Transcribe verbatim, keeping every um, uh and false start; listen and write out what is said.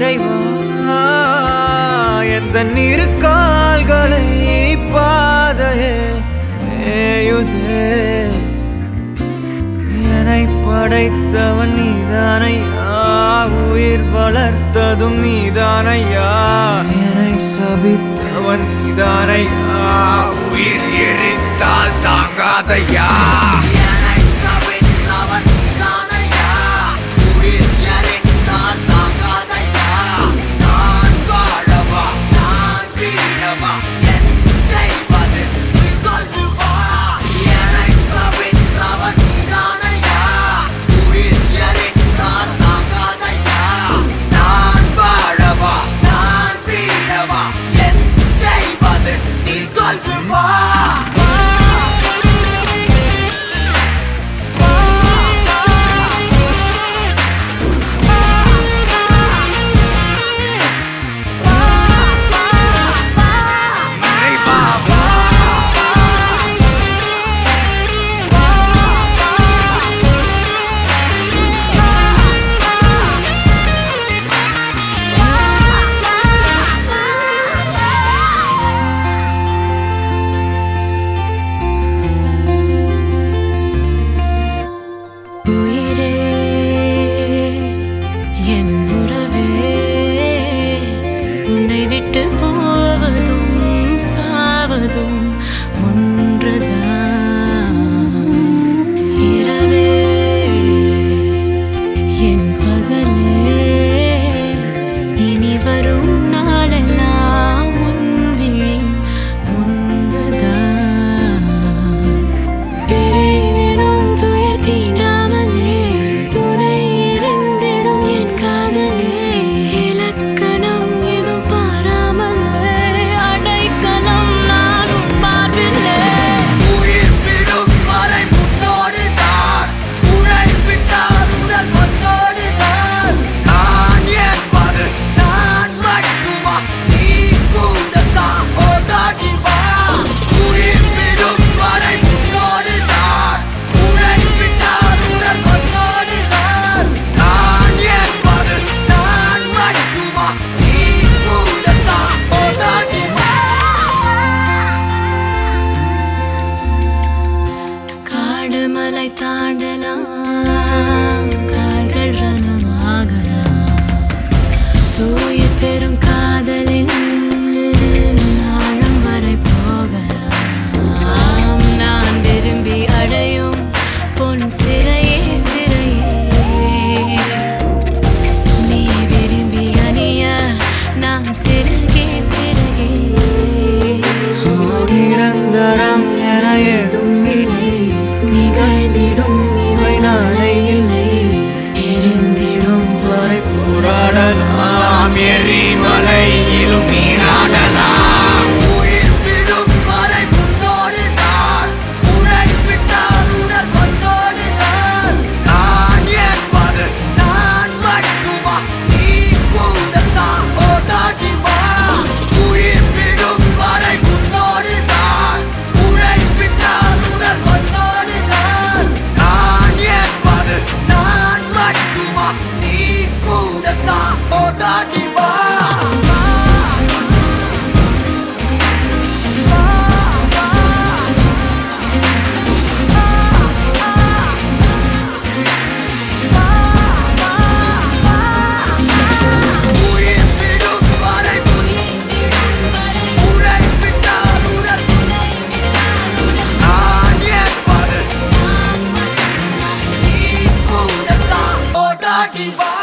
இறைவா எந்த இரு கால்களை பாதையே மேயுதே என்னை படைத்தவன் நீதானையா உயிர் வளர்த்ததும் நீதானையா என்னை சபித்தவன் நீதானையா உயிர் எரித்தால் தாங்காதையா தாண்டலாம் கால்கள் ரணமாகலாம் தூய பெரும் காதலின் ஆழம் வரை போகலாம் நான் விரும்பி அடையும் பொன் சிறையே சிறையே நீ விரும்பி அணிய நான் சிறகே சிறகே நிரந்தரம் என ஏதும் இல்லை நிகழ்ந்திடும் இவை நாளை இல்லை எரிந்திடும் வரை போராடலாம் எரிமலையிலும் நீராடலாம் உயிர் விடும் வரை முன்னோடு நான் உனை விட்டால் உடல் மண்ணோடு நான் நான் என்பது நான் மட்டுமா நீ கூடத்தான் ஓடாடி வா உயிர் விடும் வரை முன்னோடு நான் உனை விட்டால் உடல் மண்ணோடு நான் நான் என்பது நான் மட்டுமா நீ கூடத்தான் ஓடாடி வா Viva!